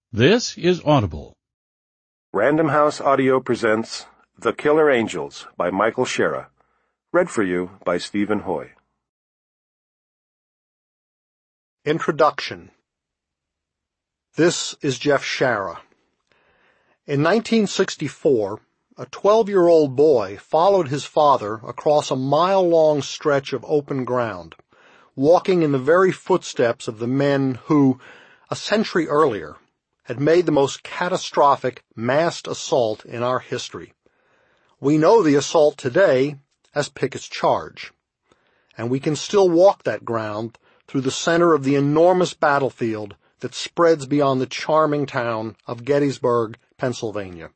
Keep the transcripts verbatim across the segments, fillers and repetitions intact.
This is Audible. Random House Audio presents The Killer Angels by Michael Shera. Read for you by Stephen Hoy. Introduction. This is Jeff Shara. In nineteen sixty-four, a twelve-year-old boy followed his father across a mile-long stretch of open ground, walking in the very footsteps of the men who, a century earlier, had made the most catastrophic massed assault in our history. We know the assault today as Pickett's Charge, and we can still walk that ground through the center of the enormous battlefield that spreads beyond the charming town of Gettysburg, Pennsylvania.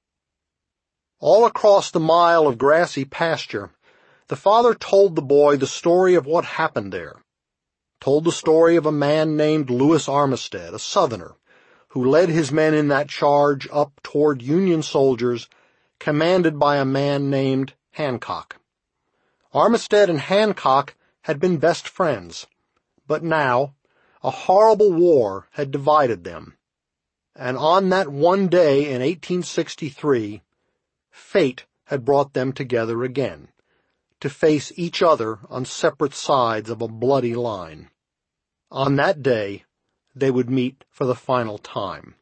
All across the mile of grassy pasture, the father told the boy the story of what happened there, told the story of a man named Lewis Armistead, a Southerner, who led his men in that charge up toward Union soldiers commanded by a man named Hancock. Armistead and Hancock had been best friends, but now a horrible war had divided them, and on that one day in eighteen sixty-three, fate had brought them together again, to face each other on separate sides of a bloody line. On that day, they would meet for the final time.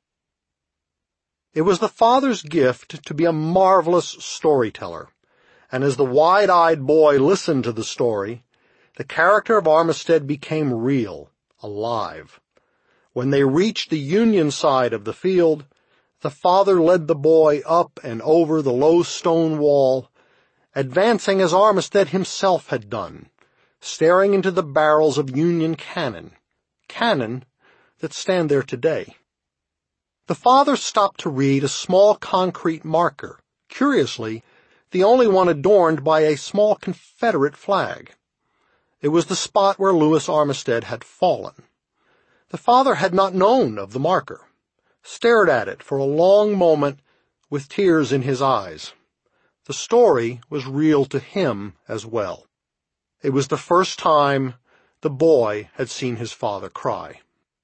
It was the father's gift to be a marvelous storyteller, and as the wide-eyed boy listened to the story, the character of Armistead became real, alive. When they reached the Union side of the field, the father led the boy up and over the low stone wall, advancing as Armistead himself had done, staring into the barrels of Union cannon, cannon that stand there today. The father stopped to read a small concrete marker, curiously, the only one adorned by a small Confederate flag. It was the spot where Lewis Armistead had fallen. The father had not known of the marker, stared at it for a long moment with tears in his eyes. The story was real to him as well. It was the first time the boy had seen his father cry.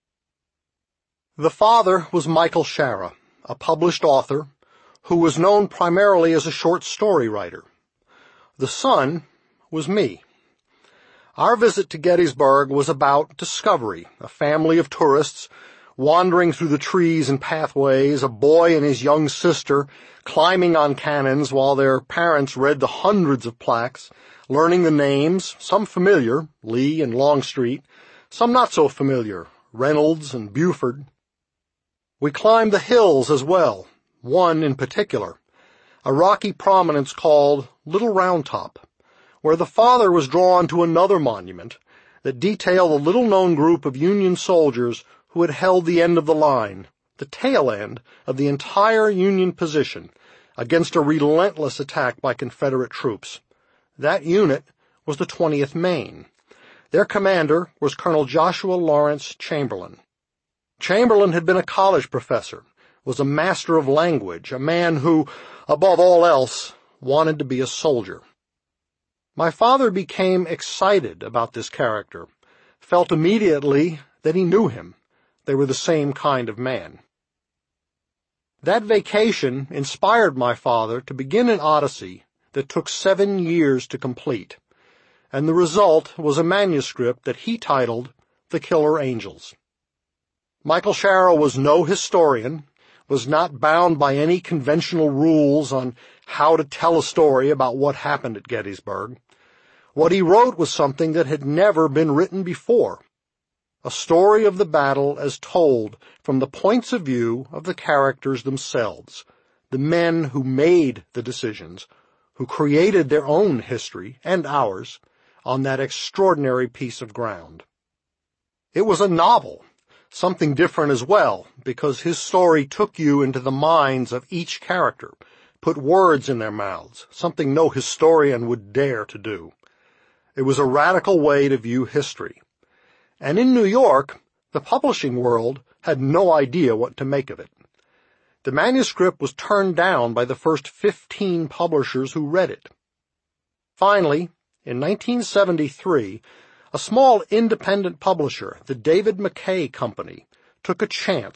The father was Michael Shara, a published author who was known primarily as a short story writer. The son was me. Our visit to Gettysburg was about discovery, a family of tourists wandering through the trees and pathways, a boy and his young sister climbing on cannons while their parents read the hundreds of plaques, learning the names, some familiar, Lee and Longstreet, some not so familiar, Reynolds and Buford. We climbed the hills as well, one in particular, a rocky prominence called Little Round Top, where the father was drawn to another monument that detailed a little-known group of Union soldiers who had held the end of the line, the tail end of the entire Union position, against a relentless attack by Confederate troops. That unit was the twentieth Maine. Their commander was Colonel Joshua Lawrence Chamberlain. Chamberlain had been a college professor, was a master of language, a man who, above all else, wanted to be a soldier. My father became excited about this character, felt immediately that he knew him. They were the same kind of man. That vacation inspired my father to begin an odyssey that took seven years to complete, and the result was a manuscript that he titled The Killer Angels. Michael Shara was no historian, was not bound by any conventional rules on how to tell a story about what happened at Gettysburg. What he wrote was something that had never been written before, a story of the battle as told from the points of view of the characters themselves, the men who made the decisions, who created their own history and ours on that extraordinary piece of ground. It was a novel, something different as well, because his story took you into the minds of each character, put words in their mouths, something no historian would dare to do. It was a radical way to view history. And in New York, the publishing world had no idea what to make of it. The manuscript was turned down by the first fifteen publishers who read it. Finally, in nineteen seventy-three, a small independent publisher, the David McKay Company, took a chance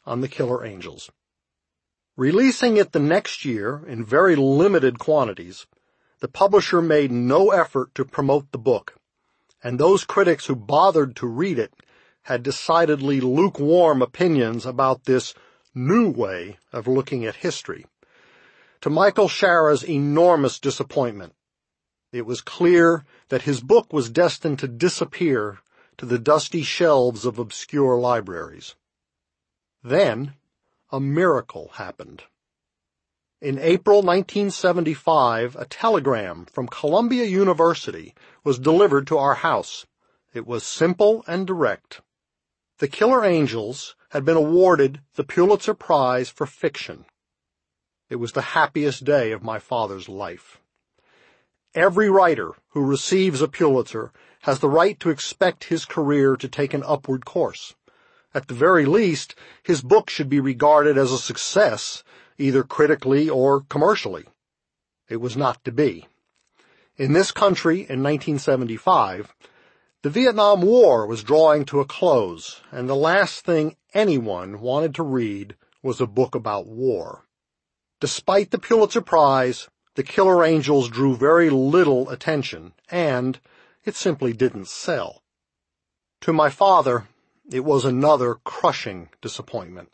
on The Killer Angels. Releasing it the next year in very limited quantities, the publisher made no effort to promote the book, and those critics who bothered to read it had decidedly lukewarm opinions about this new way of looking at history. To Michael Shara's enormous disappointment, it was clear that his book was destined to disappear to the dusty shelves of obscure libraries. Then, a miracle happened. In April nineteen seventy-five, a telegram from Columbia University was delivered to our house. It was simple and direct. The Killer Angels had been awarded the Pulitzer Prize for fiction. It was the happiest day of my father's life. Every writer who receives a Pulitzer has the right to expect his career to take an upward course. At the very least, his book should be regarded as a success, either critically or commercially. It was not to be. In this country, in nineteen seventy-five, the Vietnam War was drawing to a close, and the last thing anyone wanted to read was a book about war. Despite the Pulitzer Prize, The Killer Angels drew very little attention, and it simply didn't sell. To my father, it was another crushing disappointment.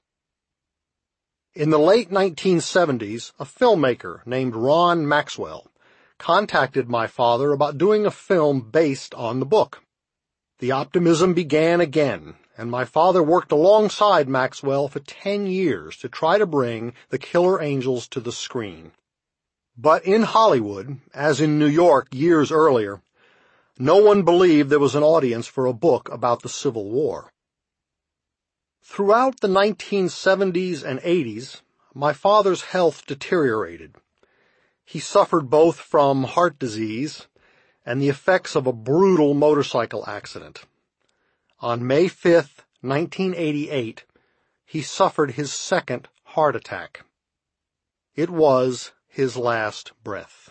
In the late nineteen seventies, a filmmaker named Ron Maxwell contacted my father about doing a film based on the book. The optimism began again, and my father worked alongside Maxwell for ten years to try to bring The Killer Angels to the screen. But in Hollywood, as in New York years earlier, no one believed there was an audience for a book about the Civil War. Throughout the nineteen seventies and eighties, my father's health deteriorated. He suffered both from heart disease and the effects of a brutal motorcycle accident. On May fifth, nineteen eighty-eight, he suffered his second heart attack. It was his last breath.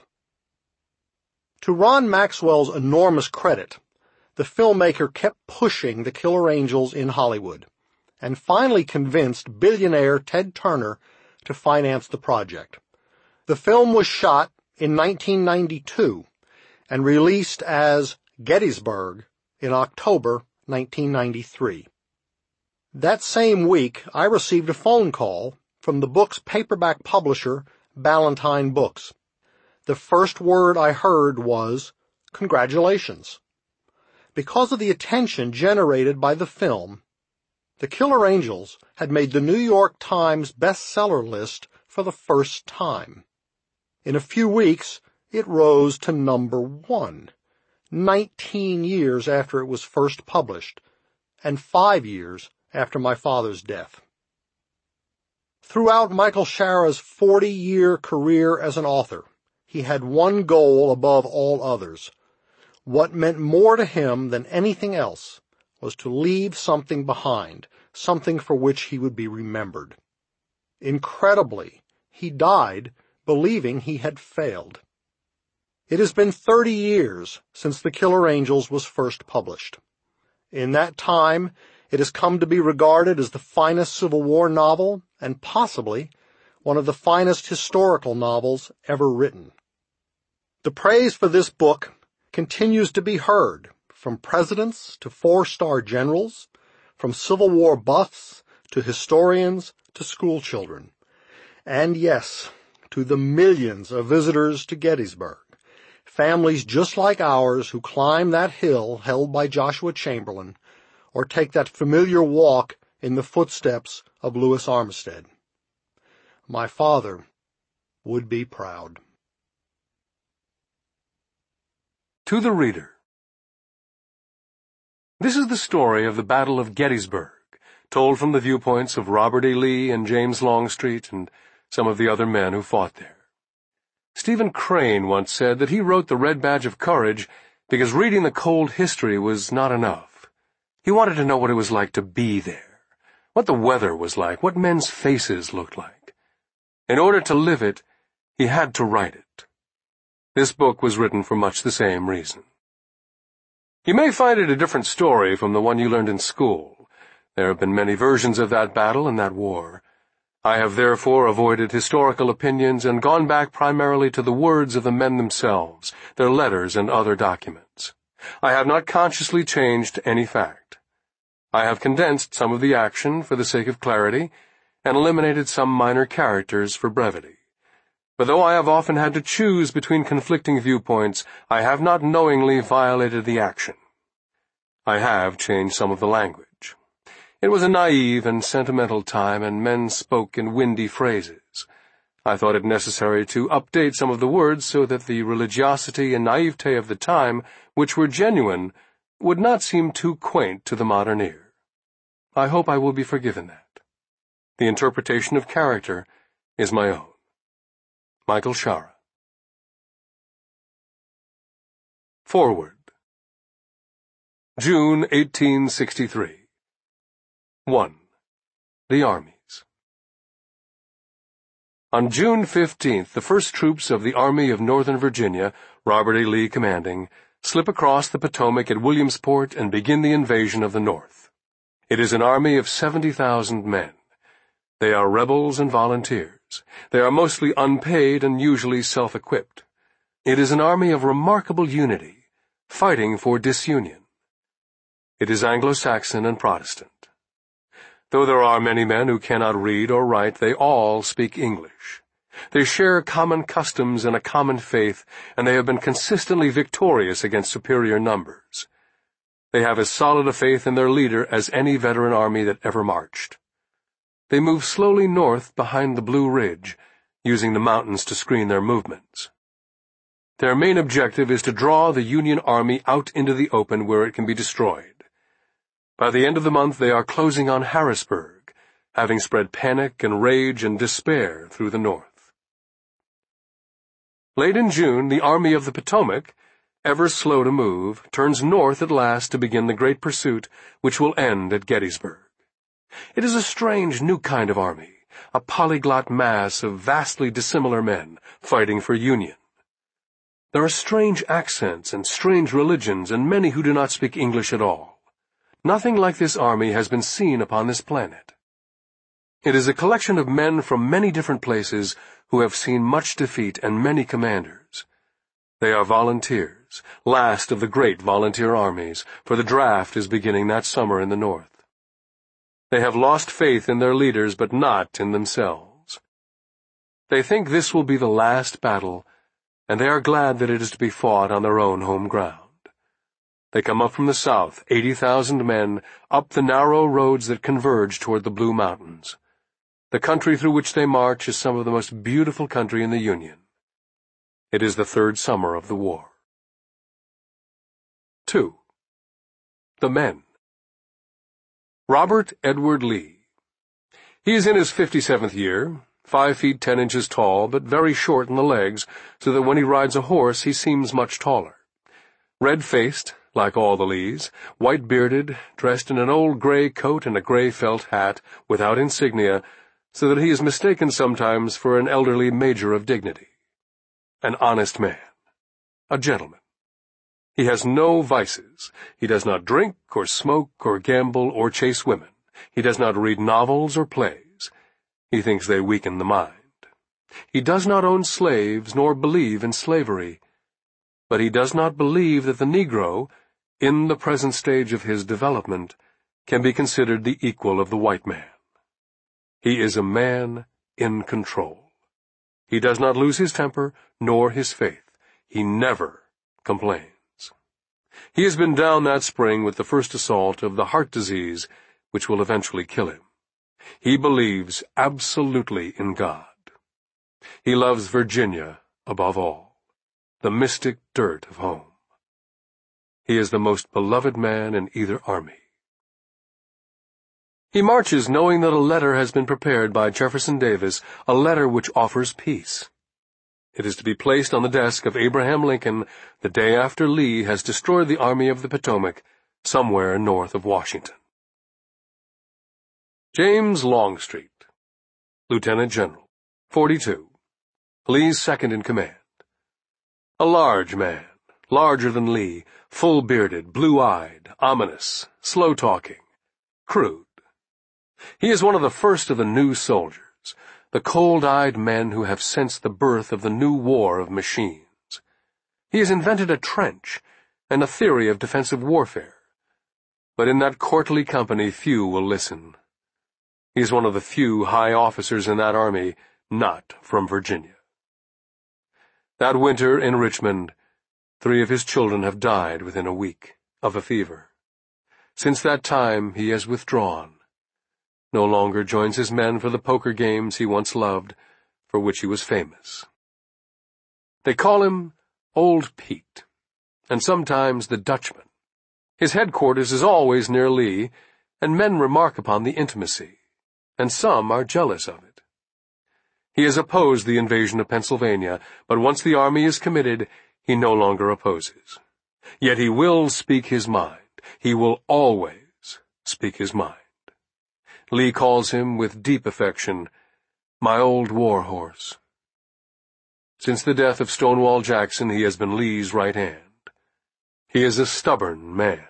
To Ron Maxwell's enormous credit, the filmmaker kept pushing The Killer Angels in Hollywood, and finally convinced billionaire Ted Turner to finance the project. The film was shot in nineteen ninety-two and released as Gettysburg in October nineteen ninety-three. That same week, I received a phone call from the book's paperback publisher, Ballantine Books. The first word I heard was, "Congratulations." Because of the attention generated by the film, The Killer Angels had made the New York Times bestseller list for the first time. In a few weeks, it rose to number one, nineteen years after it was first published, and five years after my father's death. Throughout Michael Shara's forty-year career as an author, he had one goal above all others. What meant more to him than anything else was to leave something behind, something for which he would be remembered. Incredibly, he died believing he had failed. It has been thirty years since The Killer Angels was first published. In that time, it has come to be regarded as the finest Civil War novel and possibly one of the finest historical novels ever written. The praise for this book continues to be heard from presidents to four-star generals, from Civil War buffs to historians to schoolchildren, and yes, to the millions of visitors to Gettysburg, families just like ours who climb that hill held by Joshua Chamberlain or take that familiar walk in the footsteps of Louis Armistead. My father would be proud. To the Reader. This is the story of the Battle of Gettysburg, told from the viewpoints of Robert E. Lee and James Longstreet and some of the other men who fought there. Stephen Crane once said that he wrote The Red Badge of Courage because reading the cold history was not enough. He wanted to know what it was like to be there, what the weather was like, what men's faces looked like. In order to live it, he had to write it. This book was written for much the same reason. You may find it a different story from the one you learned in school, There have been many versions of that battle and that war. I have therefore avoided historical opinions and gone back primarily to the words of the men themselves, their letters and other documents. I have not consciously changed any fact. I have condensed some of the action for the sake of clarity and eliminated some minor characters for brevity. But though I have often had to choose between conflicting viewpoints, I have not knowingly violated the action. I have changed some of the language. It was a naive and sentimental time, and men spoke in windy phrases. I thought it necessary to update some of the words so that the religiosity and naivete of the time, which were genuine, would not seem too quaint to the modern ear. I hope I will be forgiven that. The interpretation of character is my own. Michael Shara. Forward. June eighteen sixty-three. one. The Armies. On June fifteenth, the first troops of the Army of Northern Virginia, Robert E. Lee commanding, slip across the Potomac at Williamsport and begin the invasion of the North. It is an army of seventy thousand men. They are rebels and volunteers. They are mostly unpaid and usually self-equipped. It is an army of remarkable unity, fighting for disunion. It is Anglo-Saxon and Protestant. Though there are many men who cannot read or write, they all speak English. They share common customs and a common faith, and they have been consistently victorious against superior numbers. They have as solid a faith in their leader as any veteran army that ever marched. They move slowly north behind the Blue Ridge, using the mountains to screen their movements. Their main objective is to draw the Union Army out into the open where it can be destroyed. By the end of the month they are closing on Harrisburg, having spread panic and rage and despair through the North. Late in June, the Army of the Potomac, ever slow to move, turns north at last to begin the great pursuit which will end at Gettysburg. It is a strange new kind of army, a polyglot mass of vastly dissimilar men fighting for union. There are strange accents and strange religions and many who do not speak English at all. Nothing like this army has been seen upon this planet. It is a collection of men from many different places who have seen much defeat and many commanders. They are volunteers, last of the great volunteer armies, for the draft is beginning that summer in the North. They have lost faith in their leaders, but not in themselves. They think this will be the last battle, and they are glad that it is to be fought on their own home ground. They come up from the south, eighty thousand men, up the narrow roads that converge toward the Blue Mountains. The country through which they march is some of the most beautiful country in the Union. It is the third summer of the war. two. The Men. Robert Edward Lee. He is in his fifty-seventh year, five feet ten inches tall, but very short in the legs, so that when he rides a horse he seems much taller. Red-faced, like all the Lees, white-bearded, dressed in an old gray coat and a gray felt hat, without insignia, so that he is mistaken sometimes for an elderly major of dignity. An honest man. A gentleman. He has no vices. He does not drink or smoke or gamble or chase women. He does not read novels or plays. He thinks they weaken the mind. He does not own slaves nor believe in slavery. But he does not believe that the Negro, in the present stage of his development, can be considered the equal of the white man. He is a man in control. He does not lose his temper nor his faith. He never complains. He has been down that spring with the first assault of the heart disease, which will eventually kill him. He believes absolutely in God. He loves Virginia above all, the mystic dirt of home. He is the most beloved man in either army. He marches knowing that a letter has been prepared by Jefferson Davis, a letter which offers peace. It is to be placed on the desk of Abraham Lincoln the day after Lee has destroyed the Army of the Potomac somewhere north of Washington. James Longstreet, Lieutenant General, forty-two, Lee's second in command. A large man, larger than Lee, full-bearded, blue-eyed, ominous, slow-talking, crude. He is one of the first of the new soldiers, the cold-eyed men who have sensed the birth of the new war of machines. He has invented a trench and a theory of defensive warfare. But in that courtly company few will listen. He is one of the few high officers in that army not from Virginia. That winter in Richmond, three of his children have died within a week of a fever. Since that time he has withdrawn, no longer joins his men for the poker games he once loved, for which he was famous. They call him Old Pete, and sometimes the Dutchman. His headquarters is always near Lee, and men remark upon the intimacy, and some are jealous of it. He has opposed the invasion of Pennsylvania, but once the army is committed, he no longer opposes. Yet he will speak his mind. He will always speak his mind. Lee calls him with deep affection, "My old war horse." Since the death of Stonewall Jackson, he has been Lee's right hand. He is a stubborn man.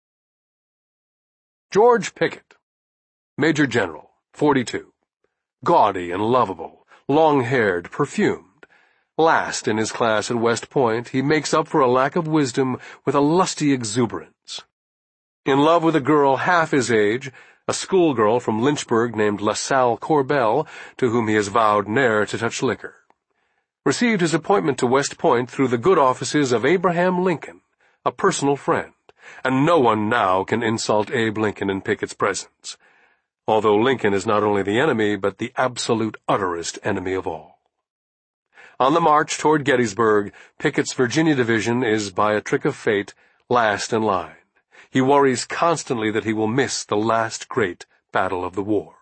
George Pickett, Major General, forty-two, gaudy and lovable, long-haired, perfumed. Last in his class at West Point, he makes up for a lack of wisdom with a lusty exuberance. In love with a girl half his age, a schoolgirl from Lynchburg named LaSalle Corbell, to whom he has vowed ne'er to touch liquor. Received his appointment to West Point through the good offices of Abraham Lincoln, a personal friend, and no one now can insult Abe Lincoln in Pickett's presence, although Lincoln is not only the enemy, but the absolute utterest enemy of all. On the march toward Gettysburg, Pickett's Virginia division is, by a trick of fate, last in line. He worries constantly that he will miss the last great battle of the war.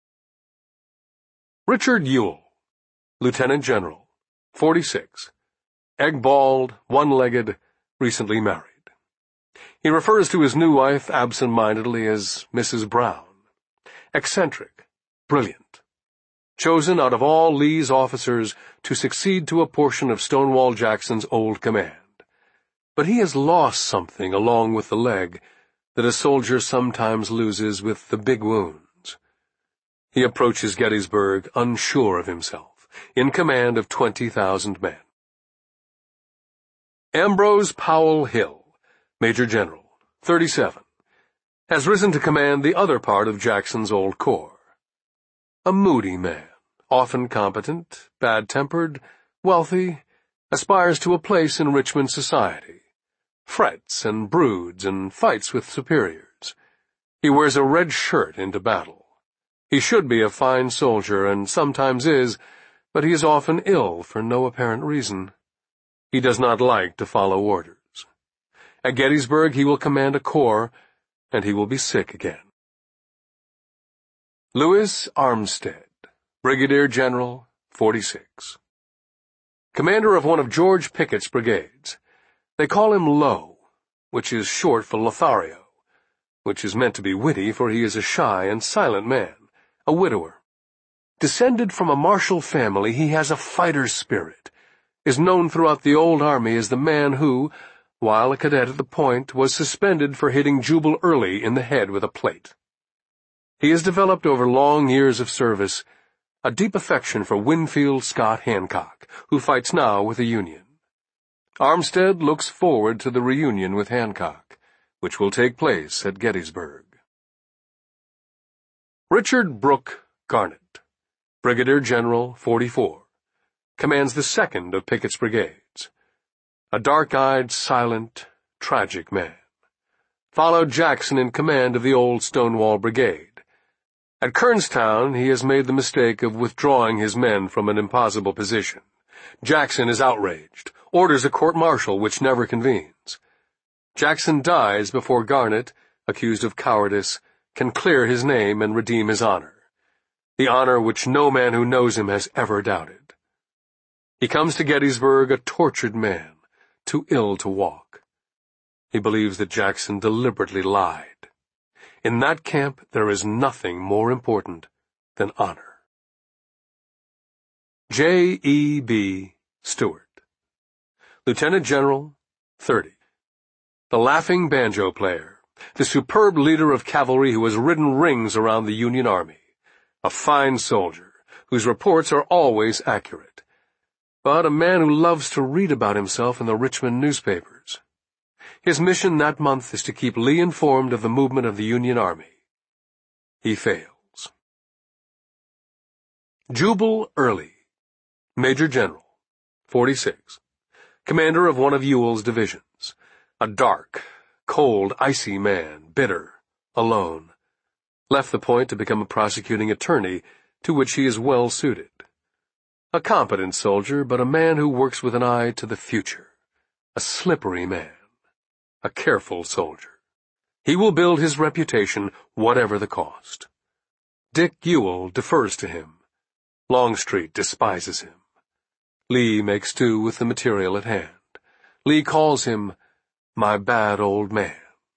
Richard Ewell, Lieutenant General, forty-six, egg-balled, one-legged, recently married. He refers to his new wife absent-mindedly as Missus Brown. Eccentric, brilliant, chosen out of all Lee's officers to succeed to a portion of Stonewall Jackson's old command. But he has lost something along with the leg that a soldier sometimes loses with the big wounds. He approaches Gettysburg unsure of himself, in command of twenty thousand men. Ambrose Powell Hill, Major General, thirty-seven, has risen to command the other part of Jackson's old corps. A moody man, often competent, bad-tempered, wealthy, aspires to a place in Richmond society, frets and broods and fights with superiors. He wears a red shirt into battle. He should be a fine soldier, and sometimes is, but he is often ill for no apparent reason. He does not like to follow orders. At Gettysburg he will command a corps, and he will be sick again. Louis Armstead, Brigadier General, forty-six. Commander of one of George Pickett's brigades. They call him Low, which is short for Lothario, which is meant to be witty, for he is a shy and silent man, a widower. Descended from a martial family, he has a fighter's spirit, is known throughout the old army as the man who, while a cadet at the Point, was suspended for hitting Jubal Early in the head with a plate. He has developed over long years of service a deep affection for Winfield Scott Hancock, who fights now with the Union. Armstead looks forward to the reunion with Hancock, which will take place at Gettysburg. Richard Brooke Garnett, Brigadier General, forty-four, commands the second of Pickett's brigades. A dark-eyed, silent, tragic man. Followed Jackson in command of the old Stonewall Brigade. At Kernstown, he has made the mistake of withdrawing his men from an impossible position. Jackson is outraged, orders a court-martial which never convenes. Jackson dies before Garnett, accused of cowardice, can clear his name and redeem his honor, the honor which no man who knows him has ever doubted. He comes to Gettysburg a tortured man, too ill to walk. He believes that Jackson deliberately lied. In that camp there is nothing more important than honor. J E B Stuart, Lieutenant General, thirty. The laughing banjo player, the superb leader of cavalry who has ridden rings around the Union Army, a fine soldier whose reports are always accurate, but a man who loves to read about himself in the Richmond newspapers. His mission that month is to keep Lee informed of the movement of the Union Army. He fails. Jubal Early, Major General, forty-six, commander of one of Ewell's divisions, a dark, cold, icy man, bitter, alone, left the point to become a prosecuting attorney, to which he is well suited. A competent soldier, but a man who works with an eye to the future, a slippery man, a careful soldier. He will build his reputation whatever the cost. Dick Ewell defers to him. Longstreet despises him. Lee makes do with the material at hand. Lee calls him, "my bad old man."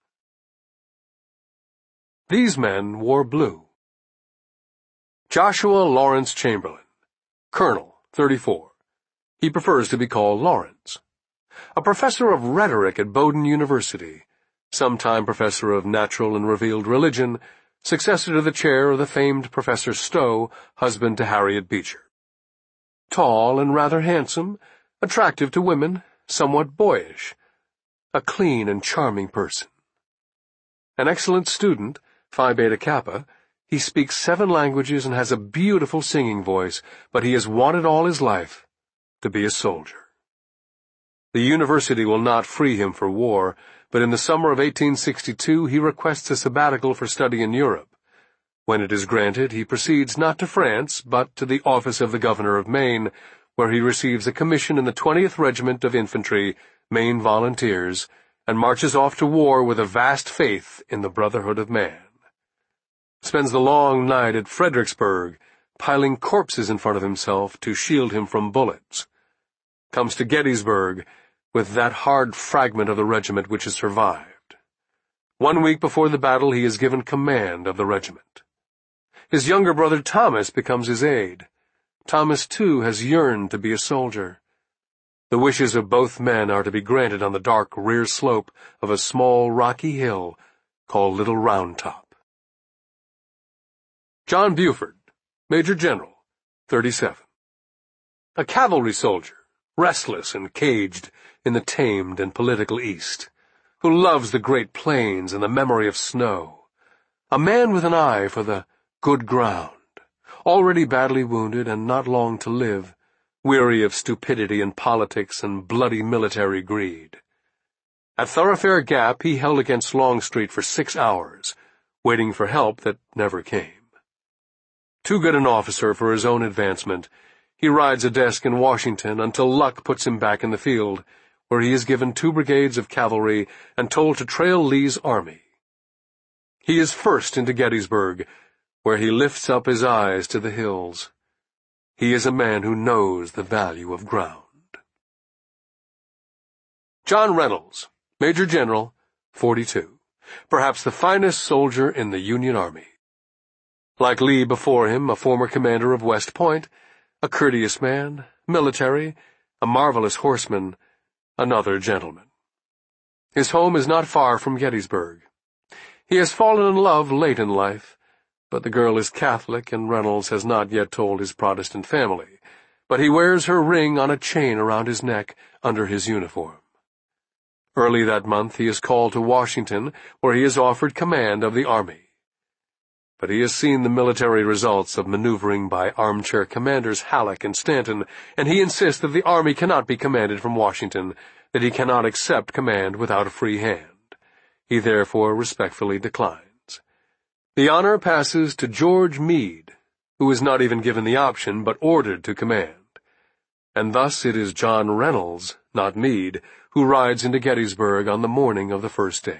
These men wore blue. Joshua Lawrence Chamberlain, Colonel, thirty-four. He prefers to be called Lawrence. A professor of rhetoric at Bowdoin University, sometime professor of natural and revealed religion, successor to the chair of the famed Professor Stowe, husband to Harriet Beecher. Tall and rather handsome, attractive to women, somewhat boyish, a clean and charming person. An excellent student, Phi Beta Kappa, he speaks seven languages and has a beautiful singing voice, but he has wanted all his life to be a soldier. The university will not free him for war, but in the summer of eighteen sixty-two he requests a sabbatical for study in Europe. When it is granted, he proceeds not to France, but to the office of the Governor of Maine, where he receives a commission in the twentieth Regiment of Infantry, Maine Volunteers, and marches off to war with a vast faith in the brotherhood of man. Spends the long night at Fredericksburg, piling corpses in front of himself to shield him from bullets. Comes to Gettysburg with that hard fragment of the regiment which has survived. One week before the battle he is given command of the regiment. His younger brother Thomas becomes his aide. Thomas, too, has yearned to be a soldier. The wishes of both men are to be granted on the dark rear slope of a small rocky hill called Little Round Top. John Buford, Major General, thirty-seven. A cavalry soldier, restless and caged in the tamed and political East, who loves the great plains and the memory of snow. A man with an eye for the good ground, already badly wounded and not long to live, weary of stupidity and politics and bloody military greed. At Thoroughfare Gap he held against Longstreet for six hours, waiting for help that never came. Too good an officer for his own advancement, he rides a desk in Washington until luck puts him back in the field, where he is given two brigades of cavalry and told to trail Lee's army. He is first into Gettysburg, where he lifts up his eyes to the hills. He is a man who knows the value of ground. John Reynolds, Major General, forty-two, perhaps the finest soldier in the Union Army. Like Lee before him, a former commander of West Point, a courteous man, military, a marvelous horseman, another gentleman. His home is not far from Gettysburg. He has fallen in love late in life, but the girl is Catholic and Reynolds has not yet told his Protestant family, but he wears her ring on a chain around his neck under his uniform. Early that month he is called to Washington, where he is offered command of the army. But he has seen the military results of maneuvering by armchair commanders Halleck and Stanton, and he insists that the army cannot be commanded from Washington, that he cannot accept command without a free hand. He therefore respectfully declines. The honor passes to George Meade, who is not even given the option but ordered to command. And thus it is John Reynolds, not Meade, who rides into Gettysburg on the morning of the first day.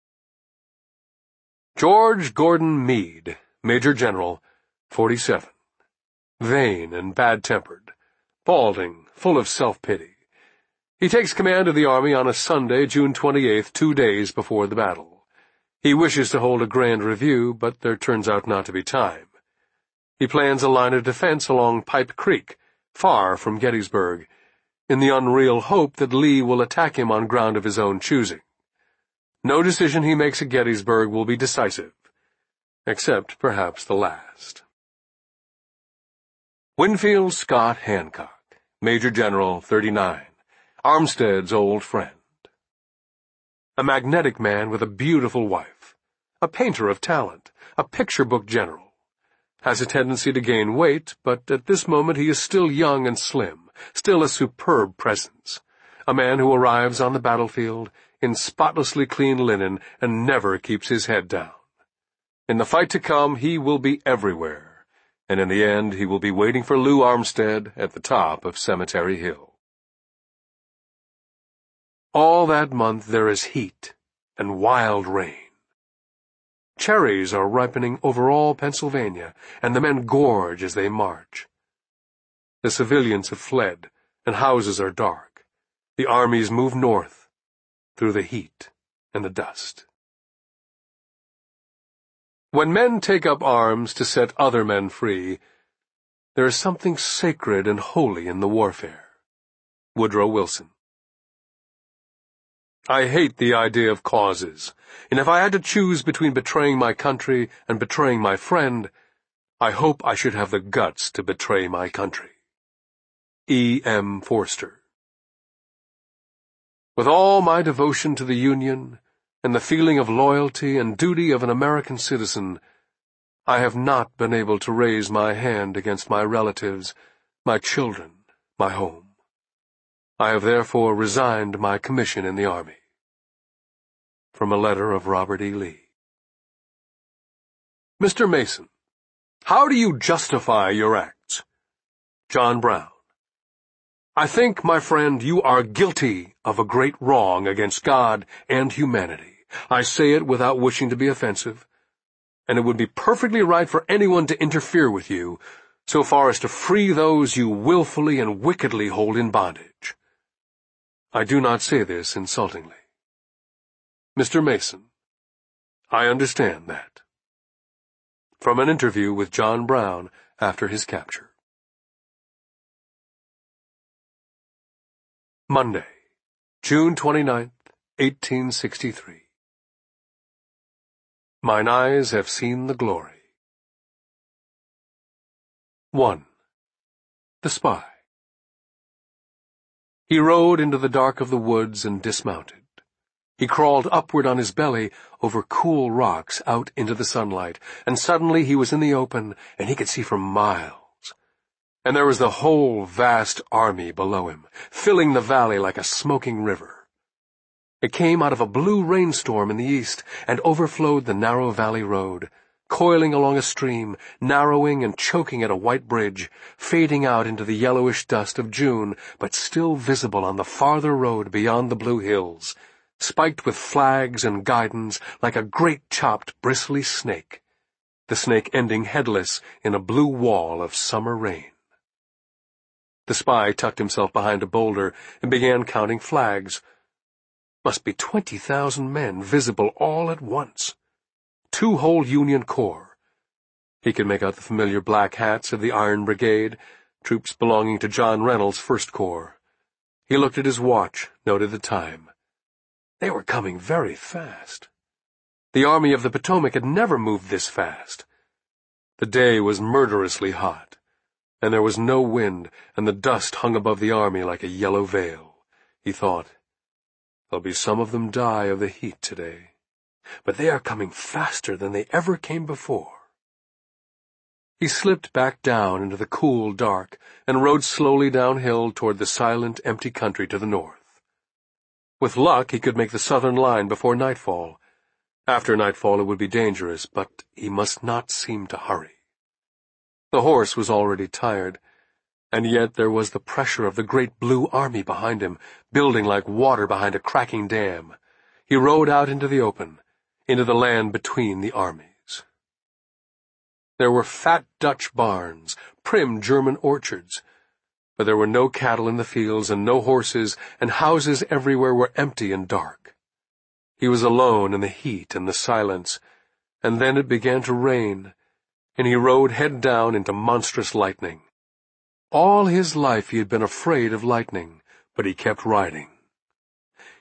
George Gordon Meade, Major General, forty-seven. Vain and bad-tempered, balding, full of self-pity. He takes command of the army on a Sunday, June twenty-eighth, two days before the battle. He wishes to hold a grand review, but there turns out not to be time. He plans a line of defense along Pipe Creek, far from Gettysburg, in the unreal hope that Lee will attack him on ground of his own choosing. No decision he makes at Gettysburg will be decisive, except perhaps the last. Winfield Scott Hancock, Major General, thirty-nine, Armstead's old friend. A magnetic man with a beautiful wife, a painter of talent, a picture book general. Has a tendency to gain weight, but at this moment he is still young and slim, still a superb presence. A man who arrives on the battlefield in spotlessly clean linen and never keeps his head down. In the fight to come, he will be everywhere, and in the end he will be waiting for Lou Armstead at the top of Cemetery Hill. All that month there is heat and wild rain. Cherries are ripening over all Pennsylvania, and the men gorge as they march. The civilians have fled, and houses are dark. The armies move north, through the heat and the dust. When men take up arms to set other men free, there is something sacred and holy in the warfare. Woodrow Wilson. I hate the idea of causes, and if I had to choose between betraying my country and betraying my friend, I hope I should have the guts to betray my country. E. M. Forster. With all my devotion to the Union and the feeling of loyalty and duty of an American citizen, I have not been able to raise my hand against my relatives, my children, my home. I have therefore resigned my commission in the Army. From a letter of Robert E. Lee. Mister Mason, how do you justify your acts? John Brown. I think, my friend, you are guilty of a great wrong against God and humanity. I say it without wishing to be offensive, and it would be perfectly right for anyone to interfere with you, so far as to free those you willfully and wickedly hold in bondage. I do not say this insultingly. Mister Mason, I understand that. From an interview with John Brown after his capture. Monday, June twenty-ninth, eighteen sixty-three. Mine eyes have seen the glory. one. The Spy. He rode into the dark of the woods and dismounted. He crawled upward on his belly over cool rocks out into the sunlight, and suddenly he was in the open, and he could see for miles. And there was the whole vast army below him, filling the valley like a smoking river. It came out of a blue rainstorm in the east, and overflowed the narrow valley road, coiling along a stream, narrowing and choking at a white bridge, fading out into the yellowish dust of June, but still visible on the farther road beyond the blue hills, spiked with flags and guidons like a great chopped bristly snake, the snake ending headless in a blue wall of summer rain. The spy tucked himself behind a boulder and began counting flags. Must be twenty thousand men visible all at once. Two whole Union corps. He could make out the familiar black hats of the Iron Brigade, troops belonging to John Reynolds' First Corps. He looked at his watch, noted the time. They were coming very fast. The Army of the Potomac had never moved this fast. The day was murderously hot, and there was no wind, and the dust hung above the army like a yellow veil. He thought, there'll be some of them die of the heat today, but they are coming faster than they ever came before. He slipped back down into the cool dark and rode slowly downhill toward the silent, empty country to the north. With luck, he could make the southern line before nightfall. After nightfall it would be dangerous, but he must not seem to hurry. The horse was already tired, and yet there was the pressure of the great blue army behind him, building like water behind a cracking dam. He rode out into the open, into the land between the armies. There were fat Dutch barns, prim German orchards, but there were no cattle in the fields and no horses, and houses everywhere were empty and dark. He was alone in the heat and the silence, and then it began to rain, and he rode head down into monstrous lightning. All his life he had been afraid of lightning, but he kept riding.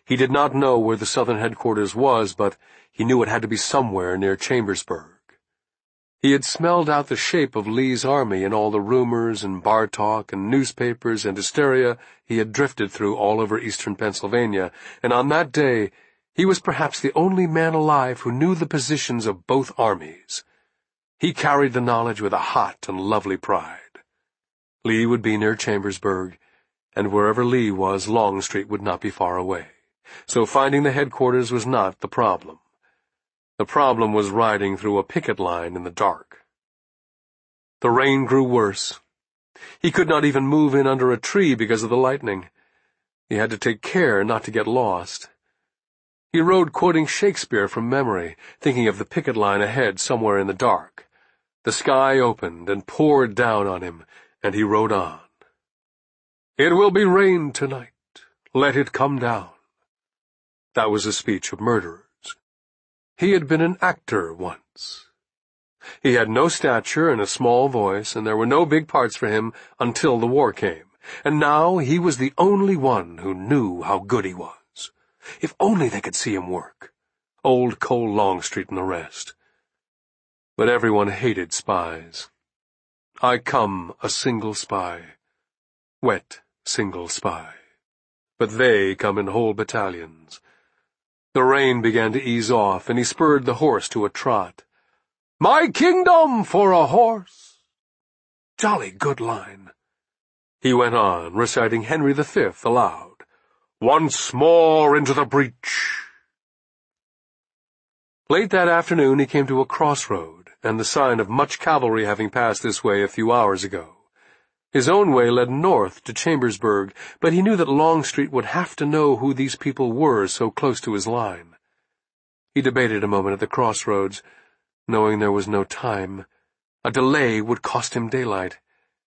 He did not know where the Southern headquarters was, but he knew it had to be somewhere near Chambersburg. He had smelled out the shape of Lee's army in all the rumors and bar talk and newspapers and hysteria he had drifted through all over eastern Pennsylvania, and on that day he was perhaps the only man alive who knew the positions of both armies. He carried the knowledge with a hot and lovely pride. Lee would be near Chambersburg, and wherever Lee was, Longstreet would not be far away. So finding the headquarters was not the problem. The problem was riding through a picket line in the dark. The rain grew worse. He could not even move in under a tree because of the lightning. He had to take care not to get lost. He rode quoting Shakespeare from memory, thinking of the picket line ahead somewhere in the dark. The sky opened and poured down on him, and he rode on. "It will be rain tonight. Let it come down." That was a speech of murderers. He had been an actor once. He had no stature and a small voice, and there were no big parts for him until the war came. And now he was the only one who knew how good he was. If only they could see him work. Old Cole Longstreet and the rest. But everyone hated spies. I come a single spy. Wet single spy. But they come in whole battalions. The rain began to ease off, and he spurred the horse to a trot. "My kingdom for a horse!" Jolly good line. He went on, reciting Henry the Fifth aloud. "Once more into the breach." Late that afternoon he came to a crossroad, and the sign of much cavalry having passed this way a few hours ago. His own way led north to Chambersburg, but he knew that Longstreet would have to know who these people were so close to his line. He debated a moment at the crossroads, knowing there was no time. A delay would cost him daylight.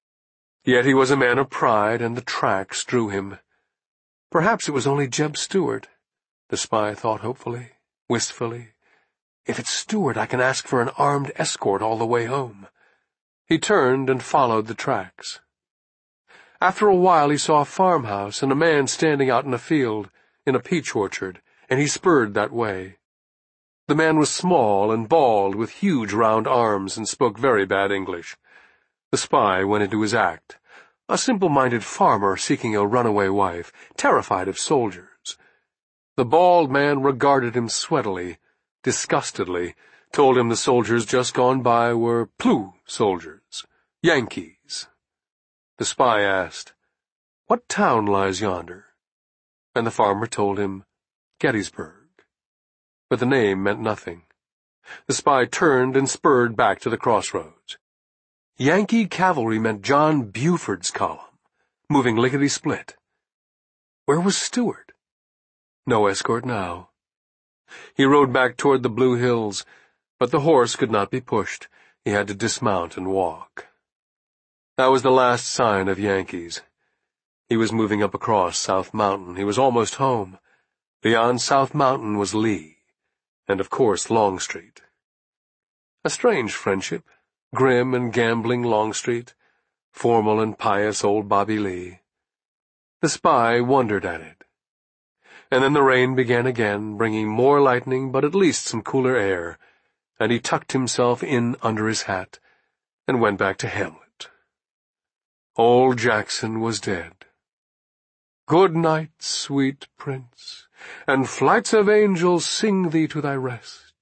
Yet he was a man of pride, and the tracks drew him. Perhaps it was only Jeb Stuart, the spy thought hopefully, wistfully. If it's Stuart, I can ask for an armed escort all the way home. He turned and followed the tracks. After a while he saw a farmhouse and a man standing out in a field, in a peach orchard, and he spurred that way. The man was small and bald, with huge round arms, and spoke very bad English. The spy went into his act. A simple-minded farmer seeking a runaway wife, terrified of soldiers. The bald man regarded him sweatily, disgustedly, told him the soldiers just gone by were Plu soldiers, Yankees. The spy asked, "What town lies yonder?" And the farmer told him, Gettysburg. But the name meant nothing. The spy turned and spurred back to the crossroads. Yankee cavalry meant John Buford's column, moving lickety-split. Where was Stuart? No escort now. He rode back toward the Blue Hills, but the horse could not be pushed. He had to dismount and walk. That was the last sign of Yankees. He was moving up across South Mountain. He was almost home. Beyond South Mountain was Lee, and of course Longstreet. A strange friendship, grim and gambling Longstreet, formal and pious old Bobby Lee. The spy wondered at it. And then the rain began again, bringing more lightning, but at least some cooler air, and he tucked himself in under his hat and went back to Hamlet. Old Jackson was dead. Good night, sweet prince, and flights of angels sing thee to thy rest.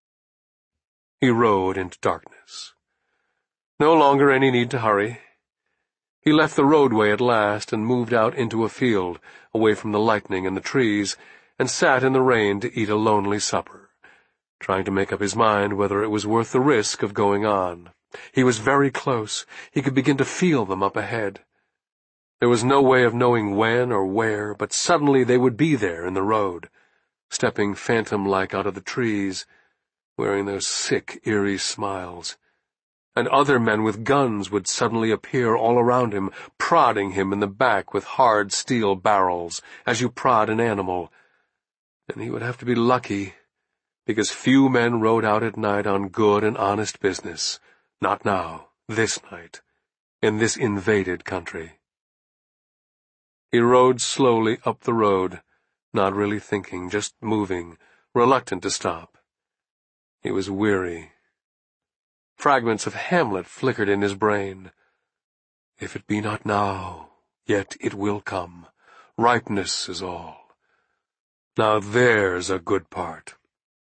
He rode into darkness. No longer any need to hurry. He left the roadway at last and moved out into a field, away from the lightning and the trees, and sat in the rain to eat a lonely supper, trying to make up his mind whether it was worth the risk of going on. He was very close. He could begin to feel them up ahead. There was no way of knowing when or where, but suddenly they would be there in the road, stepping phantom-like out of the trees, wearing those sick, eerie smiles. And other men with guns would suddenly appear all around him, prodding him in the back with hard steel barrels, as you prod an animal. And he would have to be lucky, because few men rode out at night on good and honest business. Not now, this night, in this invaded country. He rode slowly up the road, not really thinking, just moving, reluctant to stop. He was weary. Fragments of Hamlet flickered in his brain. If it be not now, yet it will come. Ripeness is all. Now there's a good part.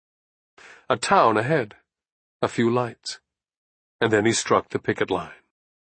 A town ahead. A few lights. And then he struck the picket line.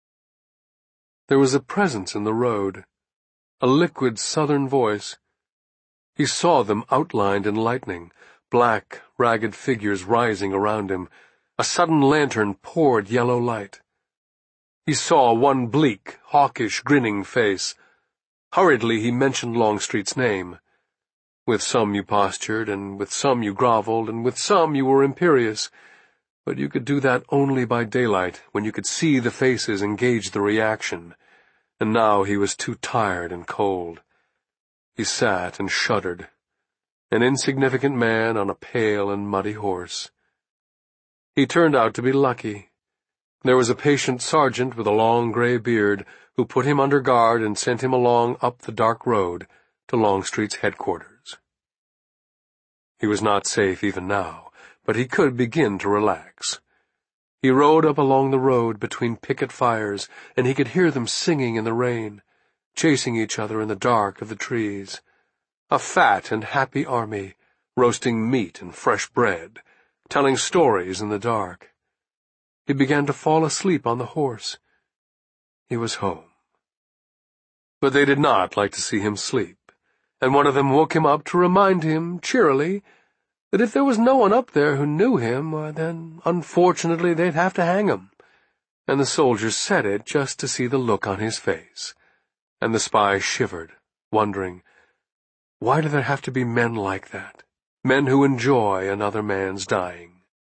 There was a presence in the road. A liquid southern voice. He saw them outlined in lightning, black, ragged figures rising around him. A sudden lantern poured yellow light. He saw one bleak, hawkish, grinning face. Hurriedly he mentioned Longstreet's name. With some you postured, and with some you groveled, and with some you were imperious. But you could do that only by daylight, when you could see the faces and gauge the reaction. And now he was too tired and cold. He sat and shuddered, an insignificant man on a pale and muddy horse. He turned out to be lucky. There was a patient sergeant with a long gray beard who put him under guard and sent him along up the dark road to Longstreet's headquarters. He was not safe even now, but he could begin to relax. He rode up along the road between picket fires, and he could hear them singing in the rain, chasing each other in the dark of the trees. A fat and happy army, roasting meat and fresh bread, telling stories in the dark. He began to fall asleep on the horse. He was home. But they did not like to see him sleep, and one of them woke him up to remind him, cheerily, that if there was no one up there who knew him, why then, unfortunately, they'd have to hang him. And the soldier said it just to see the look on his face. And the spy shivered, wondering, why do there have to be men like that? Men who enjoy another man's dying.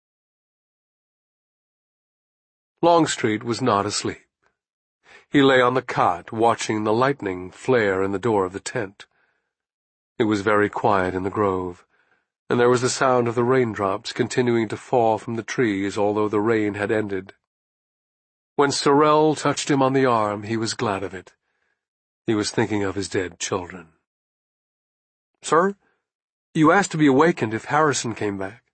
Longstreet was not asleep. He lay on the cot, watching the lightning flare in the door of the tent. It was very quiet in the grove, and there was the sound of the raindrops continuing to fall from the trees, although the rain had ended. When Sorrel touched him on the arm, he was glad of it. He was thinking of his dead children. "Sir, you asked to be awakened if Harrison came back."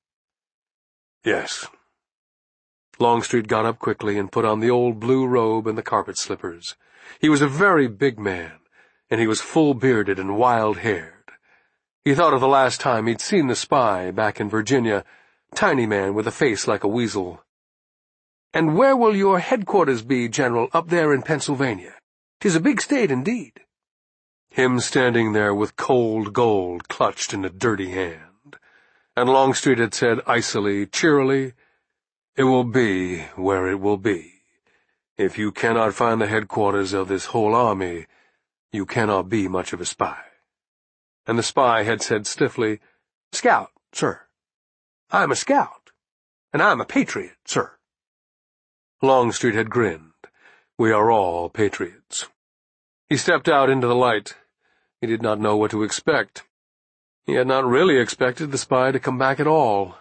"Yes." Longstreet got up quickly and put on the old blue robe and the carpet slippers. He was a very big man, and he was full-bearded and wild-haired. He thought of the last time he'd seen the spy back in Virginia, tiny man with a face like a weasel. "And where will your headquarters be, General, up there in Pennsylvania? 'Tis a big state indeed." Him standing there with cold gold clutched in a dirty hand. And Longstreet had said icily, cheerily, "It will be where it will be. If you cannot find the headquarters of this whole army, you cannot be much of a spy." And the spy had said stiffly, "Scout, sir. I'm a scout, and I'm a patriot, sir." Longstreet had grinned. "We are all patriots." He stepped out into the light. He did not know what to expect. He had not really expected the spy to come back at all.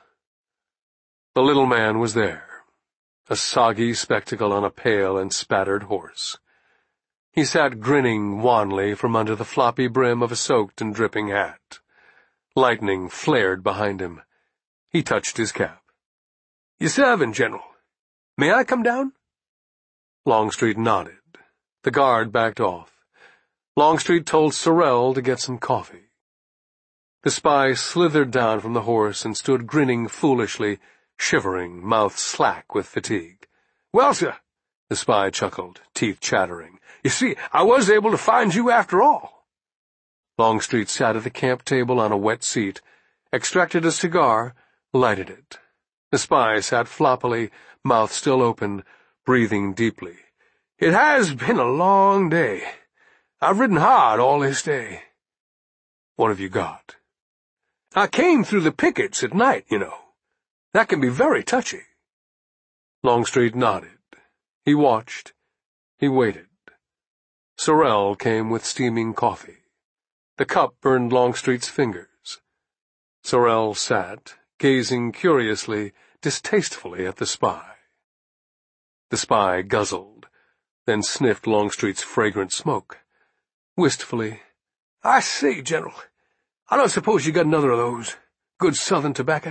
The little man was there, a soggy spectacle on a pale and spattered horse. He sat grinning wanly from under the floppy brim of a soaked and dripping hat. Lightning flared behind him. He touched his cap. "You serving, General? May I come down?" Longstreet nodded. The guard backed off. Longstreet told Sorrel to get some coffee. The spy slithered down from the horse and stood grinning foolishly, shivering, mouth slack with fatigue. "Well, sir," the spy chuckled, teeth chattering, "you see, I was able to find you after all." Longstreet sat at the camp table on a wet seat, extracted a cigar, lighted it. The spy sat floppily, mouth still open, breathing deeply. "It has been a long day. I've ridden hard all this day." "What have you got?" "I came through the pickets at night, you know. That can be very touchy." Longstreet nodded. He watched. He waited. Sorrel came with steaming coffee. The cup burned Longstreet's fingers. Sorrel sat, gazing curiously, distastefully at the spy. The spy guzzled, then sniffed Longstreet's fragrant smoke. Wistfully, "I say, General, I don't suppose you got another of those good Southern tobacco?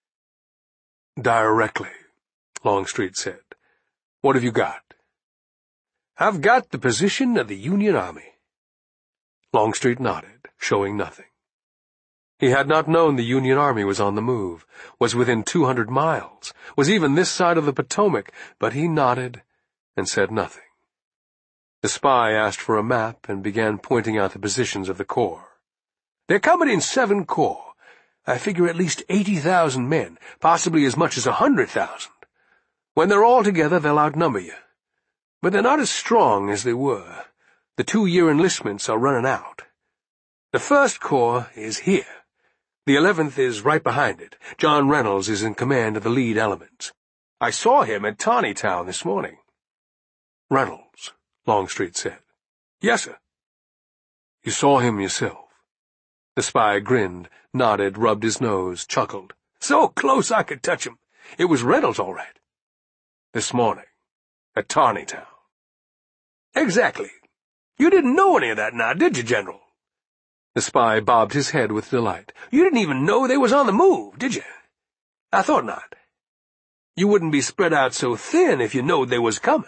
Directly, Longstreet said. What have you got? I've got the position of the Union Army. Longstreet nodded, showing nothing. He had not known the Union Army was on the move, was within two hundred miles, was even this side of the Potomac, but he nodded and said nothing. The spy asked for a map and began pointing out the positions of the corps. They're coming in seven corps. I figure at least eighty thousand men, possibly as much as a hundred thousand. When they're all together, they'll outnumber you. But they're not as strong as they were. The two-year enlistments are running out. The first corps is here. The eleventh is right behind it. John Reynolds is in command of the lead elements. I saw him at Taneytown this morning. Reynolds, Longstreet said. Yes, sir. You saw him yourself. The spy grinned, nodded, rubbed his nose, chuckled. So close I could touch him. It was Reynolds, all right. This morning, at Taneytown. Exactly. You didn't know any of that now, did you, General? The spy bobbed his head with delight. You didn't even know they was on the move, did you? I thought not. You wouldn't be spread out so thin if you knowed they was coming.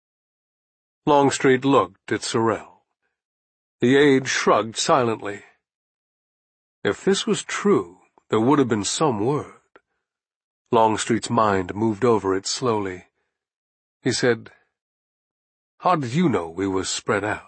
Longstreet looked at Sorrell. The aide shrugged silently. If this was true, there would have been some word. Longstreet's mind moved over it slowly. He said, How did you know we was spread out?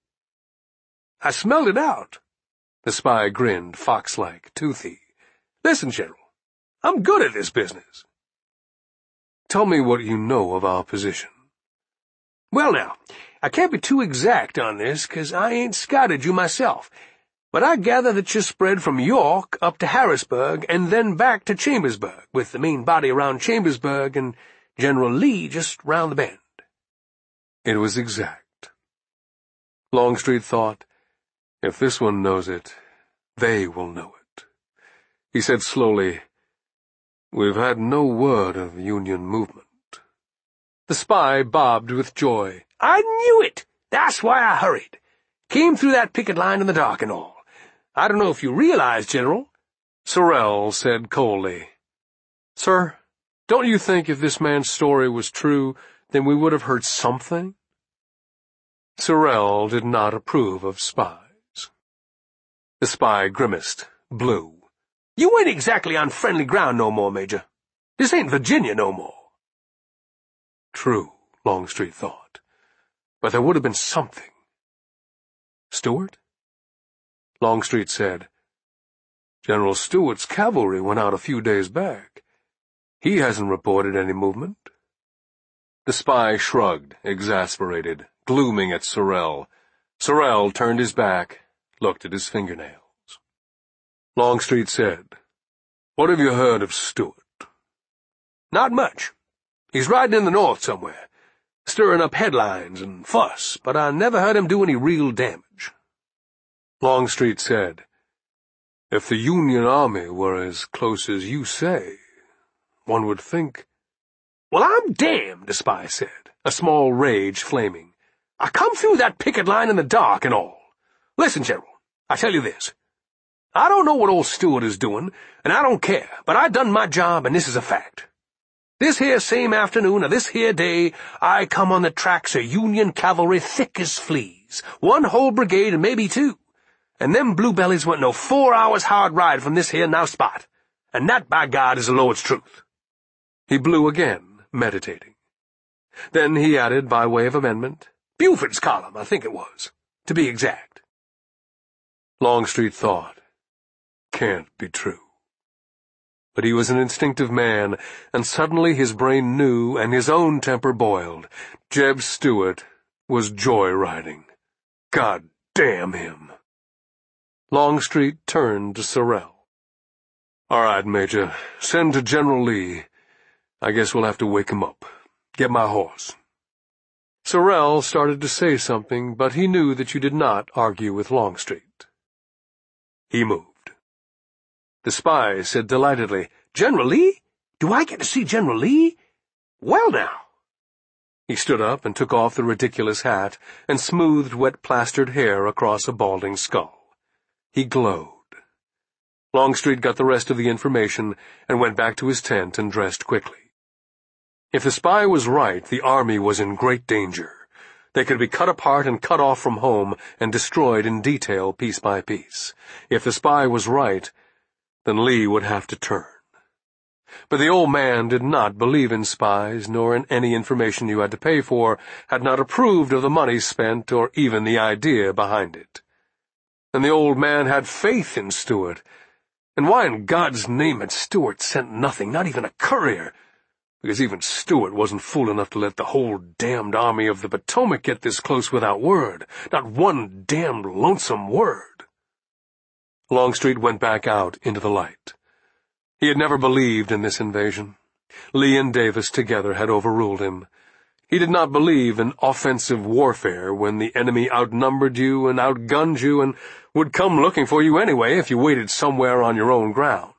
I smelled it out. The spy grinned, fox-like, toothy. Listen, General, I'm good at this business. Tell me what you know of our position. Well, now, I can't be too exact on this, 'cause I ain't scouted you myself, but I gather that you're spread from York up to Harrisburg and then back to Chambersburg, with the main body around Chambersburg and General Lee just round the bend. It was exact. Longstreet thought, if this one knows it, they will know it. He said slowly, We've had no word of Union movement. The spy bobbed with joy. I knew it! That's why I hurried. Came through that picket line in the dark and all. I don't know if you realize, General. Sorrell said coldly, Sir, don't you think if this man's story was true, then we would have heard something? Sorrell did not approve of spies. The spy grimaced, blew. You ain't exactly on friendly ground no more, Major. This ain't Virginia no more. True, Longstreet thought, but there would have been something. Stewart? Longstreet said, General Stewart's cavalry went out a few days back. He hasn't reported any movement. The spy shrugged, exasperated, glooming at Sorrell. Sorrell turned his back, looked at his fingernails. Longstreet said, What have you heard of Stewart? Not much. He's riding in the north somewhere, stirring up headlines and fuss, but I never heard him do any real damage. Longstreet said, If the Union Army were as close as you say, one would think— Well, I'm damned, the spy said, a small rage flaming. I come through that picket line in the dark and all. Listen, General, I tell you this. I don't know what old Stewart is doing, and I don't care, but I done my job, and this is a fact. This here same afternoon of this here day, I come on the tracks of Union cavalry thick as fleas, one whole brigade and maybe two, and them bluebellies went no four hours hard ride from this here now spot, and that, by God, is the Lord's truth. He blew again, meditating. Then he added, by way of amendment, Buford's column, I think it was, to be exact. Longstreet thought, Can't be true. But he was an instinctive man, and suddenly his brain knew and his own temper boiled. Jeb Stuart was joyriding. God damn him. Longstreet turned to Sorrell. All right, Major, send to General Lee. I guess we'll have to wake him up. Get my horse. Sorrell started to say something, but he knew that you did not argue with Longstreet. He moved. The spy said delightedly, General Lee? Do I get to see General Lee? Well, now. He stood up and took off the ridiculous hat and smoothed wet plastered hair across a balding skull. He glowed. Longstreet got the rest of the information and went back to his tent and dressed quickly. If the spy was right, the army was in great danger. They could be cut apart and cut off from home and destroyed in detail piece by piece. If the spy was right, then Lee would have to turn. But the old man did not believe in spies, nor in any information you had to pay for, had not approved of the money spent or even the idea behind it. And the old man had faith in Stuart. And why in God's name had Stuart sent nothing, not even a courier? Because even Stuart wasn't fool enough to let the whole damned Army of the Potomac get this close without word. Not one damned lonesome word. Longstreet went back out into the light. He had never believed in this invasion. Lee and Davis together had overruled him. He did not believe in offensive warfare when the enemy outnumbered you and outgunned you and would come looking for you anyway if you waited somewhere on your own ground.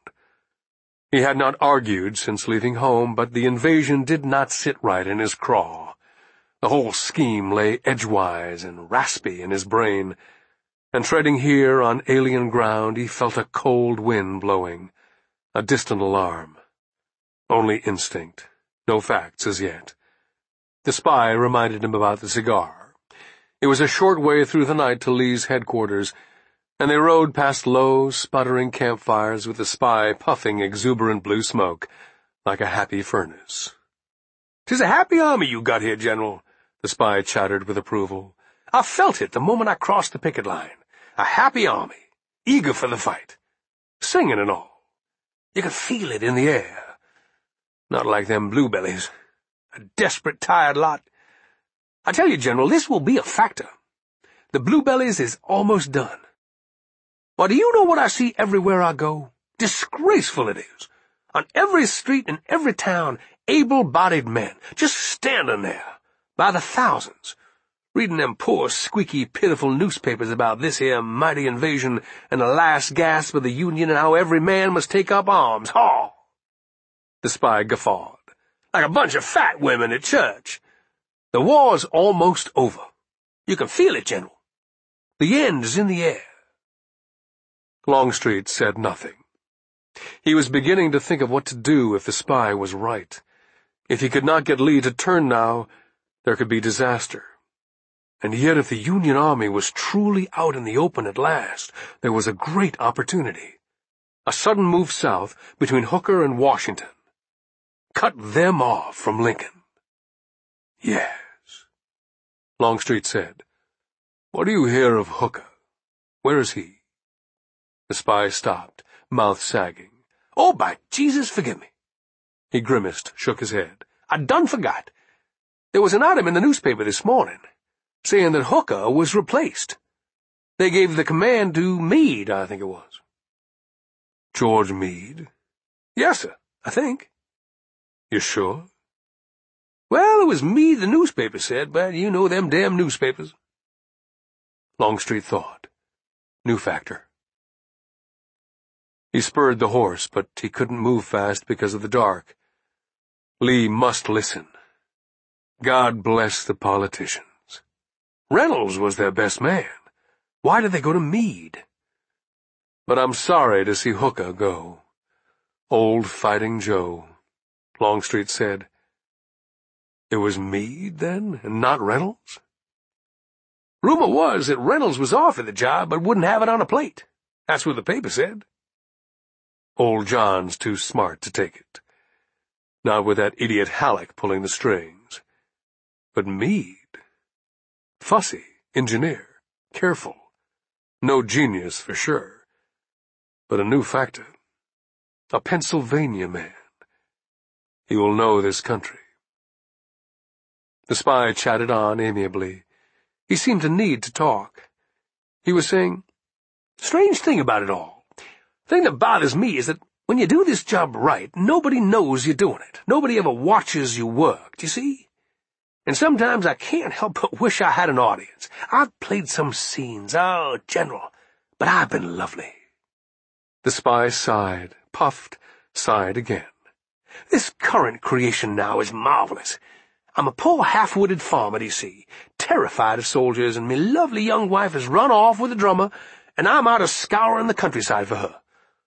He had not argued since leaving home, but the invasion did not sit right in his craw. The whole scheme lay edgewise and raspy in his brain, and treading here on alien ground he felt a cold wind blowing, a distant alarm. Only instinct, no facts as yet. The spy reminded him about the cigar. It was a short way through the night to Lee's headquarters, and they rode past low, sputtering campfires with the spy puffing exuberant blue smoke like a happy furnace. "'Tis a happy army you got here, General," the spy chattered with approval. "I felt it the moment I crossed the picket line. A happy army, eager for the fight. Singing and all. You could feel it in the air. Not like them bluebellies. A desperate, tired lot. I tell you, General, this will be a factor. The bluebellies is almost done. Why, do you know what I see everywhere I go? Disgraceful it is. On every street in every town, able-bodied men, just standing there, by the thousands, reading them poor, squeaky, pitiful newspapers about this here mighty invasion and the last gasp of the Union and how every man must take up arms. Haw!" The spy guffawed, like a bunch of fat women at church. "The war's almost over. You can feel it, General. The end is in the air." Longstreet said nothing. He was beginning to think of what to do if the spy was right. If he could not get Lee to turn now, there could be disaster. And yet if the Union Army was truly out in the open at last, there was a great opportunity. A sudden move south between Hooker and Washington. Cut them off from Lincoln. "Yes," Longstreet said. "What do you hear of Hooker? Where is he?" The spy stopped, mouth sagging. "Oh, by Jesus, forgive me." He grimaced, shook his head. "I done forgot. There was an item in the newspaper this morning, saying that Hooker was replaced. They gave the command to Meade, I think it was." "George Meade?" "Yes, sir, I think." "You sure?" "Well, it was Meade the newspaper said, but you know them damn newspapers." Longstreet thought. New factor. He spurred the horse, but he couldn't move fast because of the dark. Lee must listen. God bless the politicians. Reynolds was their best man. Why did they go to Meade? But I'm sorry to see Hooker go. Old Fighting Joe, Longstreet said. It was Meade, then, and not Reynolds? Rumor was that Reynolds was offered the job but wouldn't have it on a plate. That's what the paper said. Old John's too smart to take it. Not with that idiot Halleck pulling the strings. But Meade? Fussy, engineer, careful. No genius for sure. But a new factor. A Pennsylvania man. He will know this country. The spy chatted on amiably. He seemed to need to talk. He was saying, "Strange thing about it all. Thing that bothers me is that when you do this job right, nobody knows you're doing it. Nobody ever watches you work, do you see? And sometimes I can't help but wish I had an audience. I've played some scenes, oh, General, but I've been lovely." The spy sighed, puffed, sighed again. "This current creation now is marvelous. I'm a poor half-witted farmer, do you see, terrified of soldiers, and me lovely young wife has run off with a drummer, and I'm out a scouring the countryside for her.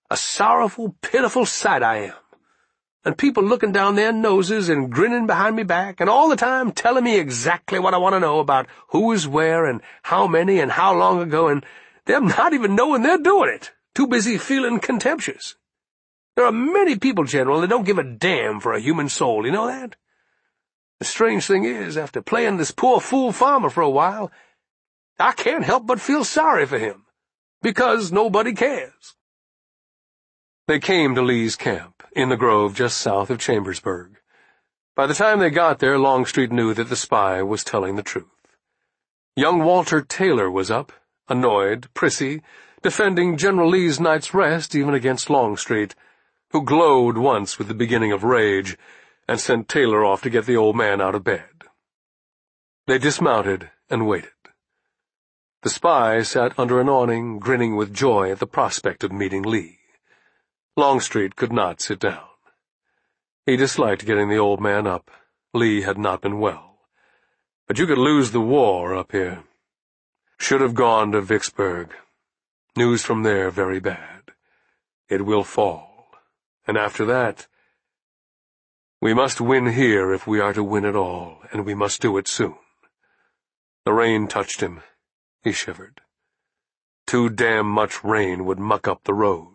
A sorrowful, pitiful sight I am. And people looking down their noses and grinning behind me back, and all the time telling me exactly what I want to know about who is where and how many and how long ago, and them not even knowing they're doing it, too busy feeling contemptuous. There are many people, General, that don't give a damn for a human soul, you know that? The strange thing is, after playing this poor fool farmer for a while, I can't help but feel sorry for him, because nobody cares. They came to Lee's camp, in the grove just south of Chambersburg. By the time they got there, Longstreet knew that the spy was telling the truth. Young Walter Taylor was up, annoyed, prissy, defending General Lee's night's rest even against Longstreet, who glowed once with the beginning of rage, and sent Taylor off to get the old man out of bed. They dismounted and waited. The spy sat under an awning, grinning with joy at the prospect of meeting Lee. Longstreet could not sit down. He disliked getting the old man up. Lee had not been well. But you could lose the war up here. Should have gone to Vicksburg. News from there very bad. It will fall. And after that, we must win here if we are to win at all, and we must do it soon. The rain touched him. He shivered. Too damn much rain would muck up the roads.